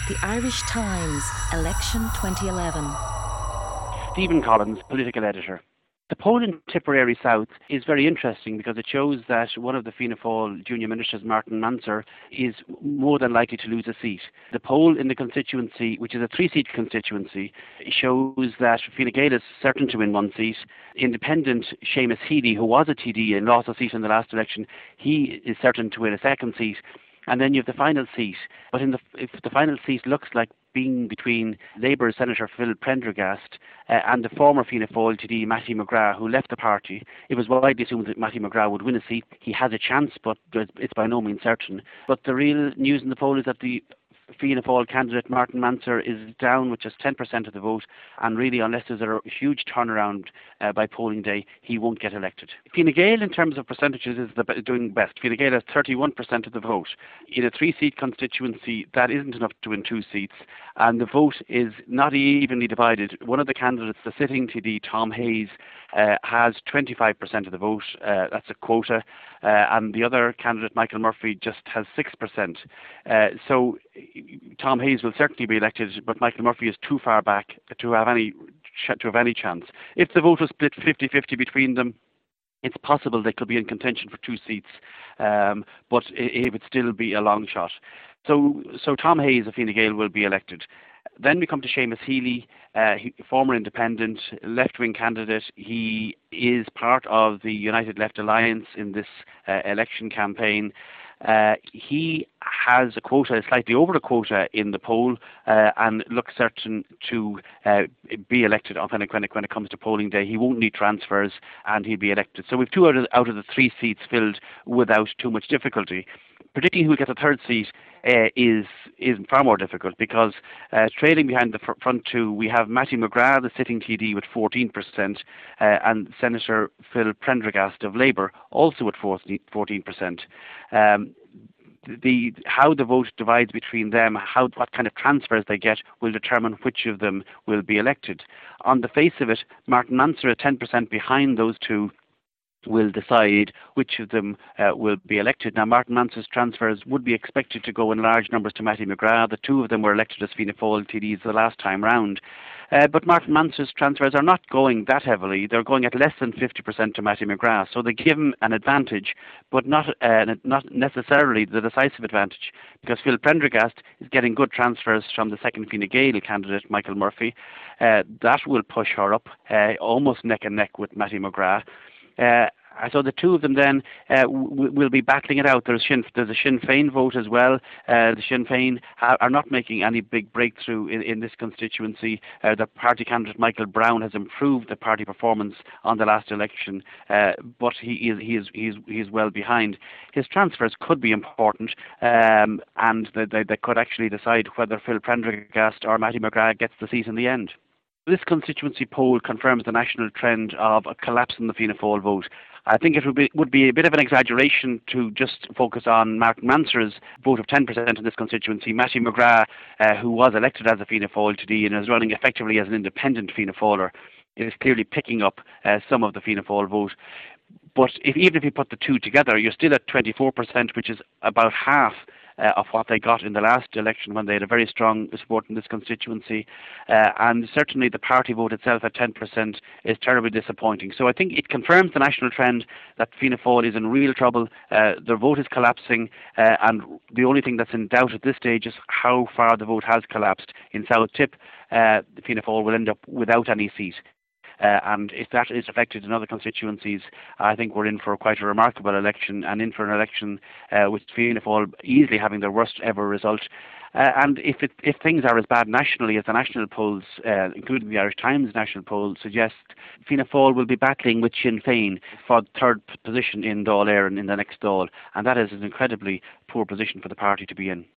The Irish Times, Election 2011. Stephen Collins, political editor. The poll in Tipperary South is very interesting because it shows that one of the Fianna Fáil junior ministers, Martin Mansur, is more than likely to lose a seat. The poll in the constituency, which is a three-seat constituency, shows that Fine Gael is certain to win one seat. Independent Seamus Healy, who was a TD and lost a seat in the last election, he is certain to win a second seat. And then you have the final seat. But if the final seat looks like being between Labour Senator Phil Prendergast and the former Fianna Fáil TD Mattie McGrath, who left the party, it was widely assumed that Mattie McGrath would win a seat. He has a chance, but it's by no means certain. But the real news in the poll is that the Fianna Fáil candidate Martin Mansur is down with just 10% of the vote, and really unless there's a huge turnaround by polling day, he won't get elected. Fine Gael in terms of percentages is doing best. Fine Gael has 31% of the vote. In a three-seat constituency, that isn't enough to win two seats, and the vote is not evenly divided. One of the candidates, the sitting TD, Tom Hayes, has 25% of the vote. That's a quota. And the other candidate, Michael Murphy, just has 6%. So Tom Hayes will certainly be elected, but Michael Murphy is too far back to have any chance. If the vote was split 50-50 between them, it's possible they could be in contention for two seats, but it would still be a long shot. So Tom Hayes of Fine Gael will be elected. Then we come to Seamus Healy, former independent, left-wing candidate. He is part of the United Left Alliance in this election campaign. He has a quota, slightly over a quota in the poll, and looks certain to be elected when it comes to polling day. He won't need transfers, and he'll be elected. So we've two out of the three seats filled without too much difficulty. Predicting who will get the third seat is far more difficult because trailing behind the front two, we have Mattie McGrath, the sitting TD, with 14%, and Senator Phil Prendergast of Labour also at 14%. How the vote divides between them, what kind of transfers they get, will determine which of them will be elected. On the face of it, Martin Mansur at 10% behind those two will decide which of them will be elected. Now, Martin Mansur's transfers would be expected to go in large numbers to Mattie McGrath. The two of them were elected as Fianna Fáil TDs the last time round. But Martin Mansur's transfers are not going that heavily. They're going at less than 50% to Mattie McGrath. So they give him an advantage, but not necessarily the decisive advantage, because Phil Prendergast is getting good transfers from the second Fine Gael candidate, Michael Murphy. That will push her up almost neck and neck with Mattie McGrath. So the two of them then will be battling it out. There's a Sinn Féin vote as well. The Sinn Féin are not making any big breakthrough in this constituency. The party candidate Michael Brown has improved the party performance on the last election, but he is well behind. His transfers could be important, and they could actually decide whether Phil Prendergast or Mattie McGrath gets the seat in the end. This constituency poll confirms the national trend of a collapse in the Fianna Fáil vote. I think it would be a bit of an exaggeration to just focus on Martin Mansur's vote of 10% in this constituency. Mattie McGrath, who was elected as a Fianna Fáil TD and is running effectively as an independent Fianna Fáiler, is clearly picking up some of the Fianna Fáil vote. But even if you put the two together, you're still at 24%, which is about half of what they got in the last election when they had a very strong support in this constituency. And certainly the party vote itself at 10% is terribly disappointing. So I think it confirms the national trend that Fianna Fáil is in real trouble. Their vote is collapsing, and the only thing that's in doubt at this stage is how far the vote has collapsed. In South Tip, Fianna Fáil will end up without any seat. And if that is affected in other constituencies, I think we're in for quite a remarkable election, and in for an election with Fianna Fáil easily having their worst ever result. And if things are as bad nationally as the national polls, including the Irish Times national poll, suggest, Fianna Fáil will be battling with Sinn Féin for third position in Dáil Éireann in the next Dáil, and that is an incredibly poor position for the party to be in.